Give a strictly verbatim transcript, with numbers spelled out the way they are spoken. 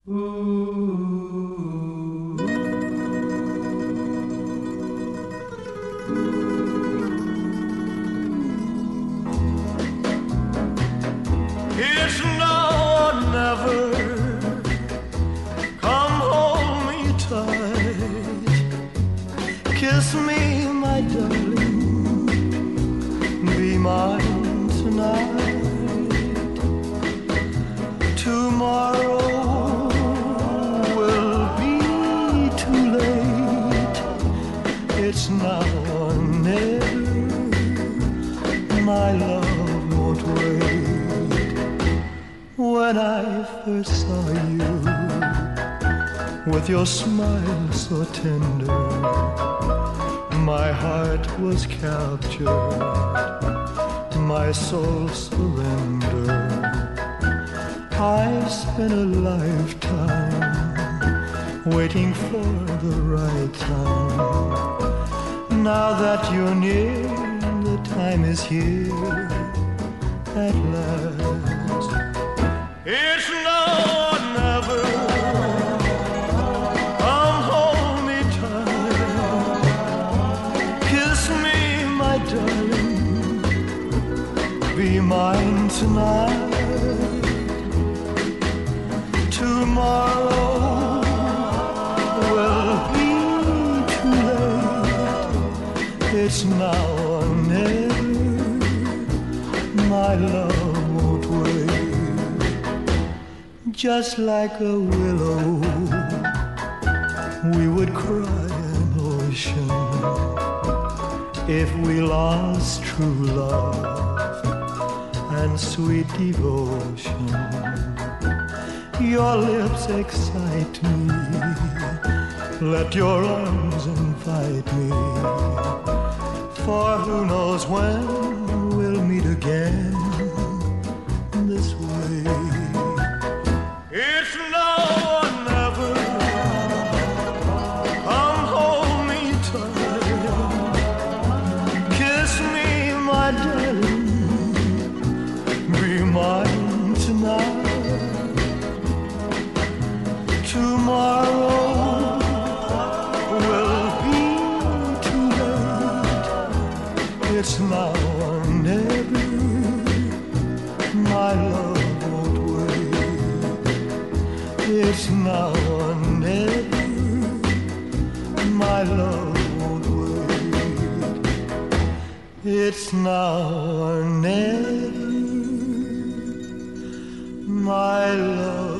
It's now or never. Come hold me tight. Kiss me, my darling. Be mine tonight. Tomorrow will be too late. It's now or never. My love won't wait. When I first saw you, with your smile so tender, my heart was captured, my soul surrendered. I've spent a lifetime waiting for the right time. Now that you're near, the time is here at last. It's now or never. Come hold me tight. Kiss me, my darling. Be mine tonight. Tomorrow will be too late. It's now or never. My love won't wait. Just like a willow, we would cry an ocean if we lost true love and sweet devotion. Your lips excite me. Let your arms invite me. For who knows when we'll meet again this way. It's now or never. Come hold me tight. Kiss me, my darling. Be mine tonight. Tomorrow will be too late. It's now or never. My love won't wait. It's now or never. My love won't wait. It's now or never. My love